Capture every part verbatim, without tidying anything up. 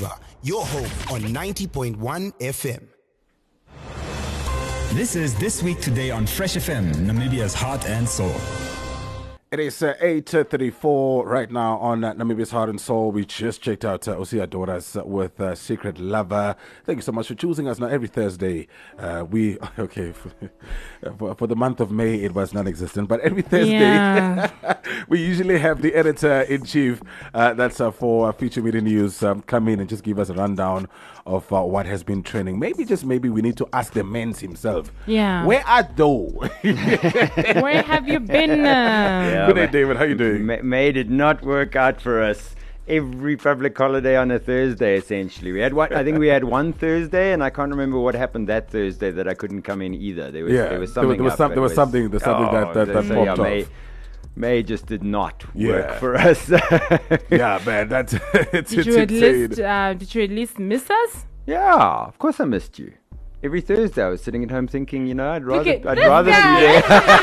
Fever, your home on ninety point one F M. This is This Week Today on Fresh F M, Namibia's heart and soul. It is uh, eight thirty-four right now on uh, Namibia's Heart and Soul. We just checked out uh, Osia Doras uh, with uh, Secret Lover. Thank you so much for choosing us. Now, every Thursday, uh, we, okay, for, for the month of May, it was non-existent, but every Thursday, Yeah. we usually have the editor-in-chief, uh, that's uh, for uh, Future Media News, um, come in and just give us a rundown of uh, what has been trending. Maybe, just maybe, we need to ask the men's himself. Yeah. Where are those? Where have you been? Uh? Yeah, Good day, ma- David. How you doing? Ma- May did not work out for us. Every public holiday on a Thursday, essentially. We had one. I think we had one Thursday, and I can't remember what happened that Thursday that I couldn't come in either. There was, Yeah, there was there was- something. there was up. some- It there was something- there's something that- that- that so, popped yeah, May, off. May just did not Yeah. work for us. Yeah, man, that's it's, Did it's you at insane. least uh, did you at least miss us? Yeah, of course I missed you. Every Thursday I was sitting at home thinking, you know, I'd rather, at I'd this rather guy. be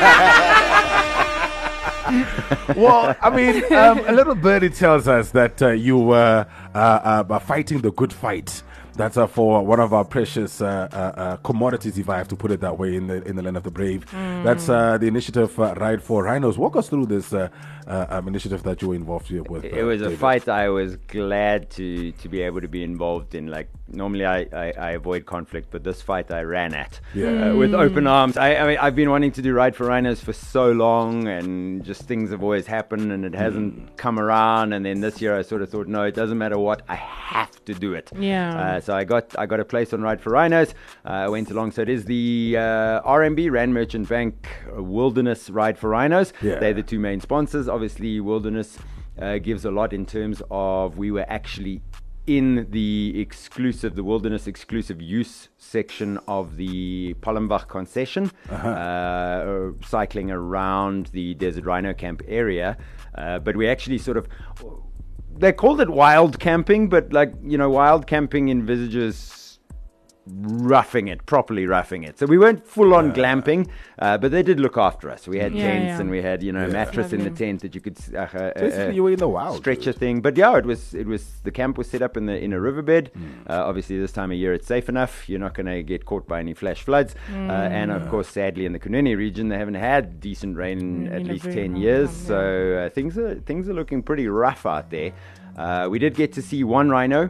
there. Well, I mean, um, a little birdie tells us that uh, you were uh, uh, fighting the good fight. That's uh, for one of our precious uh, uh, uh, commodities, if I have to put it that way, in the in the land of the brave. Mm. That's uh, the initiative uh, Ride for Rhinos. Walk us through this uh, uh, um, initiative that you were involved with. Uh, It was a David. fight I was glad to to be able to be involved in. Like normally I, I, I avoid conflict, but this fight I ran at Yeah. uh, with open arms. I, I mean I've been wanting to do Ride for Rhinos for so long, and just things have always happened, and it hasn't come around. And then this year I sort of thought, no, it doesn't matter what, I have to do it. Yeah. Uh, so I got I got a place on Ride for Rhinos. I uh, went along. So it is the uh, R M B, Rand Merchant Bank uh, Wilderness Ride for Rhinos. Yeah. They're the two main sponsors. Obviously, Wilderness uh, gives a lot in terms of we were actually in the exclusive, the Wilderness exclusive use section of the Palmbach concession, Uh-huh. uh, cycling around the Desert Rhino Camp area. Uh, but we actually sort of, they called it wild camping, but like, you know, wild camping envisages roughing it, properly roughing it. So we weren't full on glamping, uh, but they did look after us. We had Yeah, tents yeah. and we had, you know, a Yeah. mattress in the Lovely. tent that you could s- uh, uh, Basically, uh, you were in the wild. stretcher thing. But yeah, it was it was the camp was set up in the in a riverbed. Uh, obviously, this time of year it's safe enough. You're not going to get caught by any flash floods. Uh, and of course, sadly, in the Kunene region, they haven't had decent rain in Mm, at in a least very ten long years. time, So uh, things are things are looking pretty rough out there. Uh, we did get to see one rhino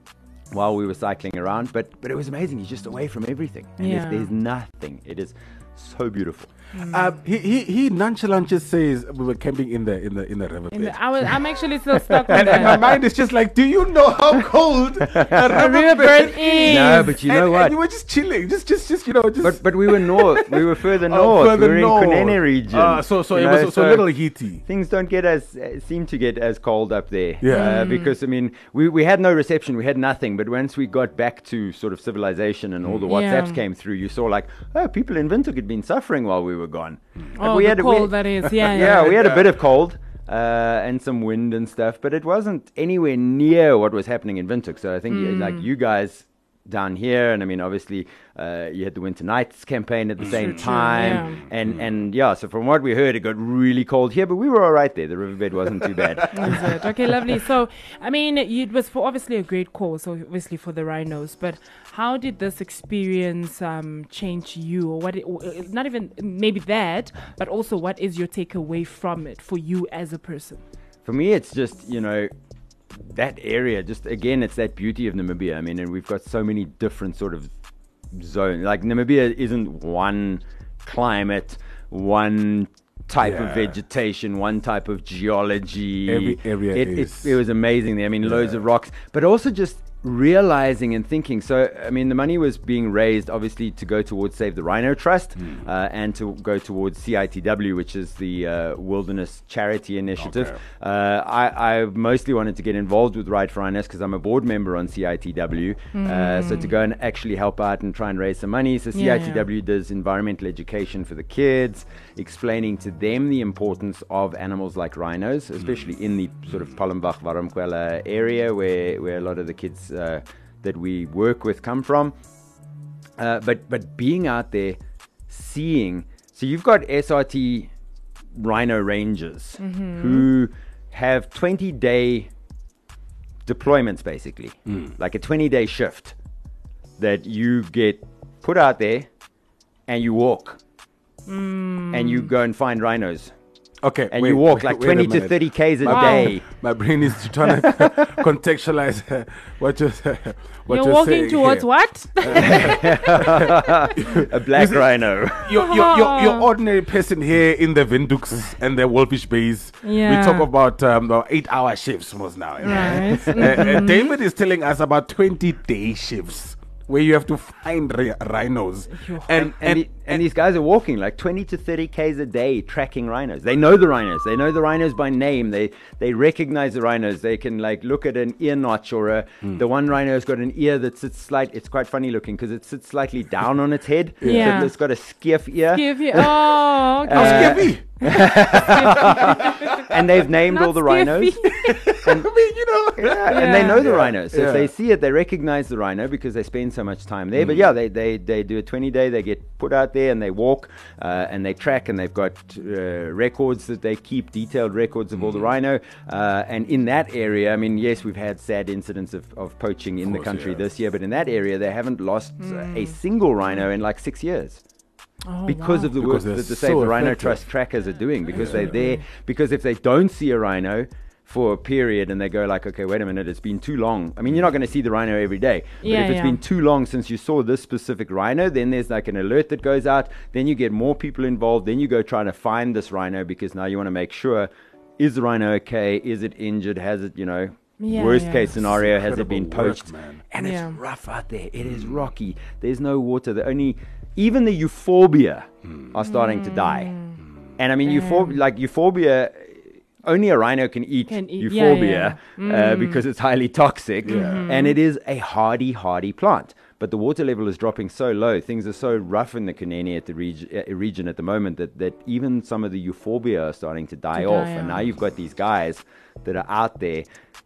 while we were cycling around, but but it was amazing. You're just away from everything, and Yeah. there's, there's nothing. It is so beautiful. Uh, he, he he nonchalant just says we were camping in the in the in the river In bed. the, I was, I'm actually still stuck on And, and my that. mind is just like, do you know how cold a A river river bed is. No, but you and, know and what? you were just chilling, just just just you know, just. But but we were north. We were further oh, north. further we were north. in Kunene region. Ah, so so you it know, was so, a little heaty. Things don't get as uh, seem to get as cold up there. Yeah. Uh, because I mean, we, we had no reception, we had nothing. But once we got back to sort of civilization and all the WhatsApps Yeah. came through, you saw like, oh, people in Windhoek had been suffering while we were gone. Like, Oh, we the had, cold we, that is. Yeah, yeah. yeah, we had Yeah. a bit of cold. Uh, and some wind and stuff, but it wasn't anywhere near what was happening in Windhoek. So I think uh, like you guys down here, and I mean obviously uh, you had the Winter Nights campaign at the same true, time, yeah. and and yeah. So from what we heard, it got really cold here, but we were all right there. The riverbed wasn't too bad. Is it? Okay, lovely. So, I mean, it was for obviously a great cause, so obviously for the rhinos. But how did this experience um, change you, or what? It, or, uh, not even maybe that, but also what is your takeaway from it for you as a person? For me, it's just, you know, that area, just again, it's that beauty of Namibia. I mean, and we've got so many different sort of zones. Like, Namibia isn't one climate, one type Yeah. of vegetation, one type of geology. Every area it, is- It, it was amazing there. I mean, loads of rocks, but also just realizing and thinking. So, I mean, the money was being raised obviously to go towards Save the Rhino Trust Mm. uh, and to go towards C I T W, which is the uh, Wilderness Charity Initiative. Okay. Uh, I, I mostly wanted to get involved with Ride for Rhinos because I'm a board member on C I T W. Uh, so to go and actually help out and try and raise some money. So Yeah, C I T W does environmental education for the kids, explaining to them the importance of animals like rhinos, especially in the sort of Palmbach, Varamkwela area where, where a lot of the kids uh, that we work with come from. Uh, but but being out there, seeing, so you've got S R T rhino rangers who have twenty day deployments, basically, like a twenty-day shift that you get put out there and you walk and you go and find rhinos. Okay, And wait, you walk wait, like wait a twenty to minute. thirty Ks a My, day. my brain is trying to contextualize uh, what you're, what You're you're walking saying towards here. what? A black rhino. Your, your, your, your ordinary person here in the Vinduks and the Wolfish Bays, Yeah. we talk about um, the eight-hour shifts most now. Right. Uh, uh, David is telling us about twenty-day shifts where you have to find ri- rhinos. And, and, the- and these guys are walking like twenty to thirty Ks a day tracking rhinos. They know the rhinos. They know the rhinos by name. They they recognize the rhinos. They can like look at an ear notch or a, the one rhino's got an ear that sits slight. It's quite funny looking because it sits slightly down on its head. Yeah. So it's got a skiff ear. Give you. Oh, okay. How skippy? And they've named all Not the rhinos. I mean, you know. Yeah, and they Yeah. know the Yeah, rhinos. So yeah. if they see it, they recognize the rhino because they spend so much time there. But yeah, they, they, they do a twenty day, they get put out there and they walk uh, and they track, and they've got uh, records that they keep, detailed records of all the rhino. Uh, and in that area, I mean, yes, we've had sad incidents of, of poaching in the course, country yeah. this year, but in that area, they haven't lost uh, a single rhino in like six years. Oh, Because wow. of the Because work they're that the so Save the Rhino effective. Trust trackers are doing, because they're there. Because if they don't see a rhino for a period and they go like, okay, wait a minute, it's been too long. I mean, you're not going to see the rhino every day, but Yeah, if it's yeah. been too long since you saw this specific rhino, then there's like an alert that goes out. Then you get more people involved. Then you go try to find this rhino because now you want to make sure, is the rhino okay? Is it injured? Has it, you know, Yeah, worst yeah. case scenario, has it been Incredible work, poached? man. And Yeah. it's rough out there. It is rocky. There's no water. The only, even the euphorbia are starting to die. And I mean, euphor- like euphorbia, only a rhino can eat Can eat- yeah, euphorbia yeah. Uh, because it's highly toxic. And it is a hardy, hardy plant. But the water level is dropping so low. Things are so rough in the Kunene at the reg- uh, region at the moment that, that even some of the euphorbia are starting to die To off. die And now off. you've got these guys that are out there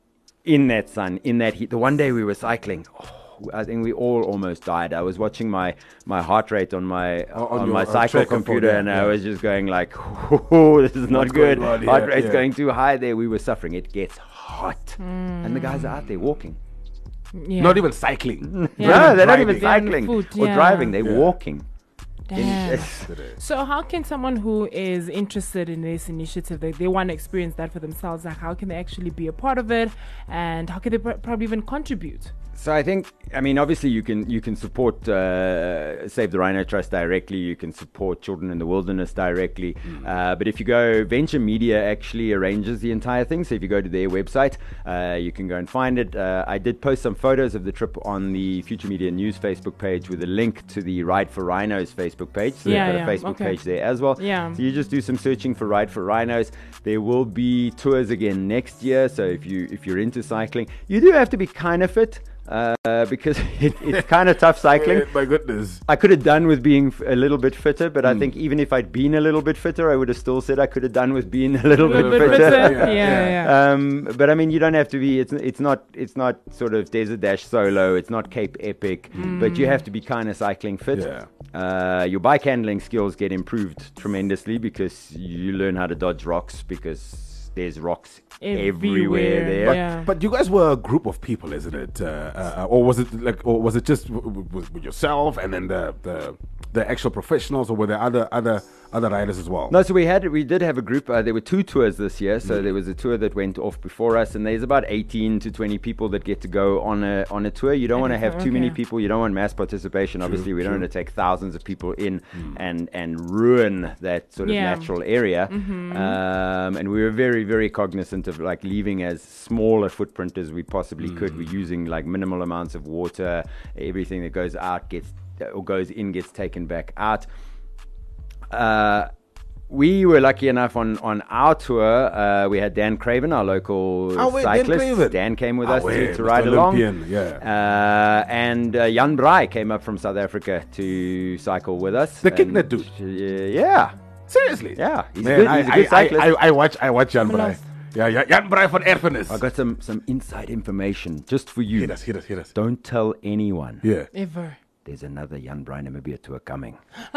in that sun, in that heat. The one day we were cycling, oh, I think we all almost died. I was watching my, my heart rate on my Oh, on on, your, my uh, cycle tracker phone, computer, yeah, and yeah. I was just going like, oh, this is not What's good. going on Heart here? rate's Yeah. going too high there. We were suffering. It gets hot. And the guys are out there walking. Yeah. Not even cycling. Yeah. No, they're not even Driving. They're on cycling foot, or yeah. driving. They're Yeah. walking. Damn. It's- So how can someone who is interested in this initiative, they, they want to experience that for themselves, like how can they actually be a part of it, and how can they pr- probably even contribute? So I think, I mean, obviously you can you can support uh, Save the Rhino Trust directly. You can support Children in the Wilderness directly. Uh, but if you go, Venture Media actually arranges the entire thing. So if you go to their website, uh, you can go and find it. Uh, I did post some photos of the trip on the Future Media News Facebook page with a link to the Ride for Rhinos Facebook page. So Yeah, they've yeah, got a Facebook okay. page there as well. Yeah. So you just do some searching for Ride for Rhinos. There will be tours again next year. So if you if you're into cycling, you do have to be kind of fit. Uh, because it, it's kind of tough cycling. Eh, my goodness. I could have done with being f- a little bit fitter, but I think even if I'd been a little bit fitter, I would have still said I could have done with being a little A bit little bit fitter. fitter. Yeah, Yeah, yeah. yeah. Um, but I mean, you don't have to be. It's it's not it's not sort of Desert Dash solo. It's not Cape Epic, but you have to be kind of cycling fit. Yeah. Uh, your bike handling skills get improved tremendously because you learn how to dodge rocks because there's rocks everywhere, there. But, Yeah. but you guys were a group of people, isn't it? Uh, uh, or was it like, or was it just w- w- w- with yourself and then the, the the actual professionals, or were there other other other riders as well? No, so we had we did have a group. Uh, there were two tours this year. So there was a tour that went off before us, and there's about eighteen to twenty people that get to go on a on a tour. You don't want to have too many Okay. people. You don't want mass participation. Obviously, we don't want to take thousands of people in and and ruin that sort of Yeah. natural area. Um, and we were very very cognizant of like leaving as small a footprint as we possibly could. We're using like minimal amounts of water. Everything that goes out gets or goes in gets taken back out. Uh, we were lucky enough on, on our tour. Uh, we had Dan Craven, our local Oh, wait, Dan cyclist. Craven. Dan came with Ah, us to, wait, to Mister ride along. Olympian, yeah. Uh, and uh, Jan Braai came up from South Africa to cycle with us. The And, Kicknet dude? uh, yeah. Seriously? Yeah. He's Man, good. I, He's a good I, cyclist. I, I, I watch I watch Jan Braai. Marvelous. Yeah, yeah, Jan Braai van Erfenis. I got some, some inside information just for you. Hit us, hit us, hit us. Don't tell anyone. Yeah. Ever. there's another Jan Brein Namibia tour coming.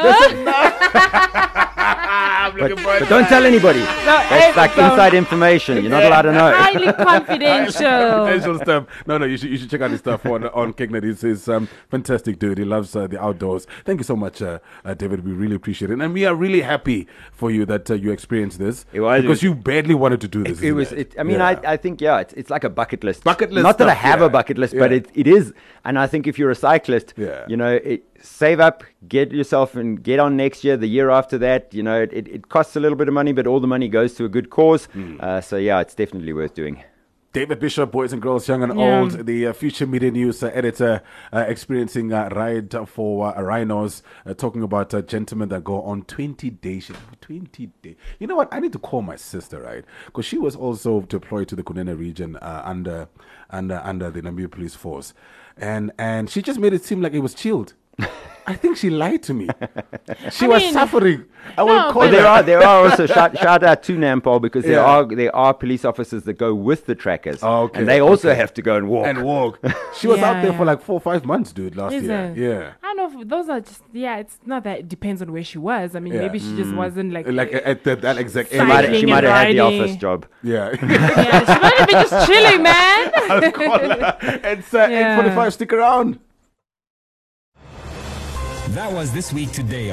I'm But, looking for but don't tell anybody. That's like don't. inside information. You're not allowed to know. Highly confidential. Confidential stuff. No, no, you should you should check out his stuff on on Kicknet. He's, he's um, fantastic dude. He loves uh, the outdoors. Thank you so much, uh, uh, David. We really appreciate it, and we are really happy for you that uh, you experienced this. It was- because you badly wanted to do this. It isn't was. it? It, I mean, Yeah. I, I think yeah, it's, it's like a bucket list. Bucket list Not that I stuff, have yeah. a bucket list, but Yeah. it, it is. And I think if you're a cyclist, Yeah. you know, it, save up, get yourself and get on next year, the year after that. You know, it, it costs a little bit of money, but all the money goes to a good cause. Hmm. Uh, so yeah, it's definitely worth doing. David Bishop, boys and girls, young and Yeah. old, the uh, Future Media News uh, editor, uh, experiencing a ride for uh, rhinos, uh, talking about uh, gentlemen that go on twenty days. twenty days. You know what? I need to call my sister, right? Because she was also deployed to the Kunene region uh, under under under the Namibia Police Force, and and she just made it seem like it was chilled. I think she lied to me. She I was mean, suffering. I no, will call but But there her. are there are also shout, shout out to Nampol because there Yeah. are there are police officers that go with the trackers, Oh, okay, and they also okay. have to go and walk. and walk. She was Yeah, out there yeah. for like four or five months, dude, last Is year. it? Yeah. I don't know if those are just, yeah, it's not that, it depends on where she was. I mean, Yeah. maybe she just wasn't like, Like at that, that exact she Cycling might, area. she and might have had the riding. office job. Yeah. yeah, she might have been just chilling, man. I'll call her. It's uh, Yeah. eight forty-five. Stick around. That was This Week Today